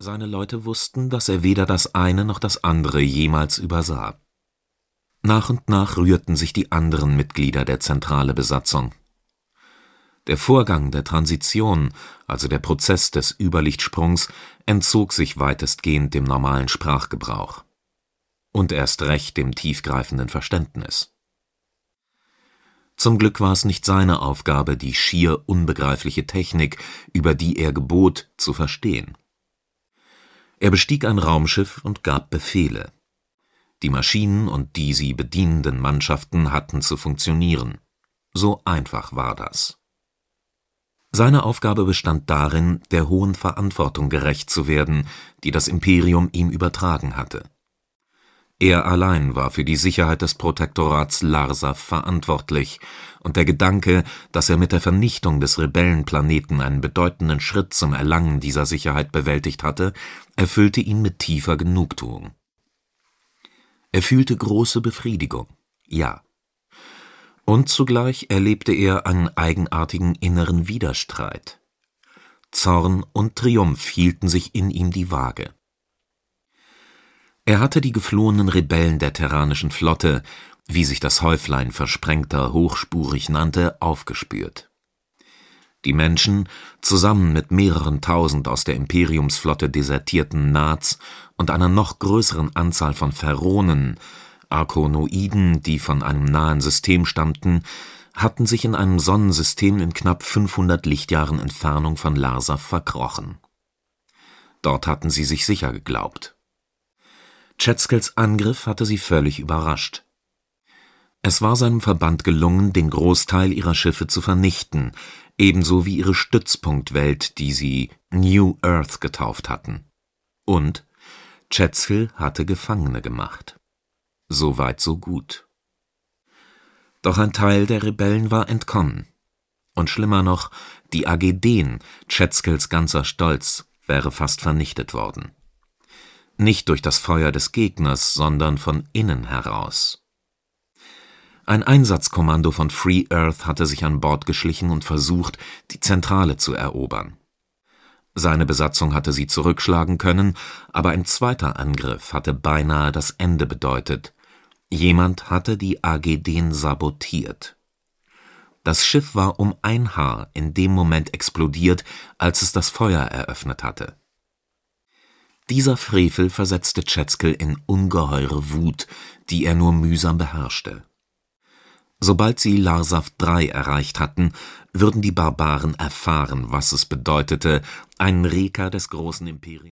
Seine Leute wussten, dass er weder das eine noch das andere jemals übersah. Nach und nach rührten sich die anderen Mitglieder der Zentrale-Besatzung. Der Vorgang der Transition, also der Prozess des Überlichtsprungs, entzog sich weitestgehend dem normalen Sprachgebrauch. Und erst recht dem tiefgreifenden Verständnis. Zum Glück war es nicht seine Aufgabe, die schier unbegreifliche Technik, über die er gebot, zu verstehen. Er bestieg ein Raumschiff und gab Befehle. Die Maschinen und die sie bedienenden Mannschaften hatten zu funktionieren. So einfach war das. Seine Aufgabe bestand darin, der hohen Verantwortung gerecht zu werden, die das Imperium ihm übertragen hatte. Er allein war für die Sicherheit des Protektorats Larsaf verantwortlich, und der Gedanke, dass er mit der Vernichtung des Rebellenplaneten einen bedeutenden Schritt zum Erlangen dieser Sicherheit bewältigt hatte, erfüllte ihn mit tiefer Genugtuung. Er fühlte große Befriedigung, ja. Und zugleich erlebte er einen eigenartigen inneren Widerstreit. Zorn und Triumph hielten sich in ihm die Waage. Er hatte die geflohenen Rebellen der Terranischen Flotte, wie sich das Häuflein versprengter hochspurig nannte, aufgespürt. Die Menschen, zusammen mit mehreren tausend aus der Imperiumsflotte desertierten Naats und einer noch größeren Anzahl von Feronen, Arkonoiden, die von einem nahen System stammten, hatten sich in einem Sonnensystem in knapp 500 Lichtjahren Entfernung von Larsaf verkrochen. Dort hatten sie sich sicher geglaubt. Chedskels Angriff hatte sie völlig überrascht. Es war seinem Verband gelungen, den Großteil ihrer Schiffe zu vernichten, ebenso wie ihre Stützpunktwelt, die sie New Earth getauft hatten. Und Chedskil hatte Gefangene gemacht. So weit, so gut. Doch ein Teil der Rebellen war entkommen. Und schlimmer noch, die Ageden, Chedskils ganzer Stolz, wäre fast vernichtet worden. Nicht durch das Feuer des Gegners, sondern von innen heraus. Ein Einsatzkommando von Free Earth hatte sich an Bord geschlichen und versucht, die Zentrale zu erobern. Seine Besatzung hatte sie zurückschlagen können, aber ein zweiter Angriff hatte beinahe das Ende bedeutet. Jemand hatte die Ageden sabotiert. Das Schiff war um ein Haar in dem Moment explodiert, als es das Feuer eröffnet hatte. Dieser Frevel versetzte Chedskil in ungeheure Wut, die er nur mühsam beherrschte. Sobald sie Larsaf III erreicht hatten, würden die Barbaren erfahren, was es bedeutete, einen Reker des großen Imperiums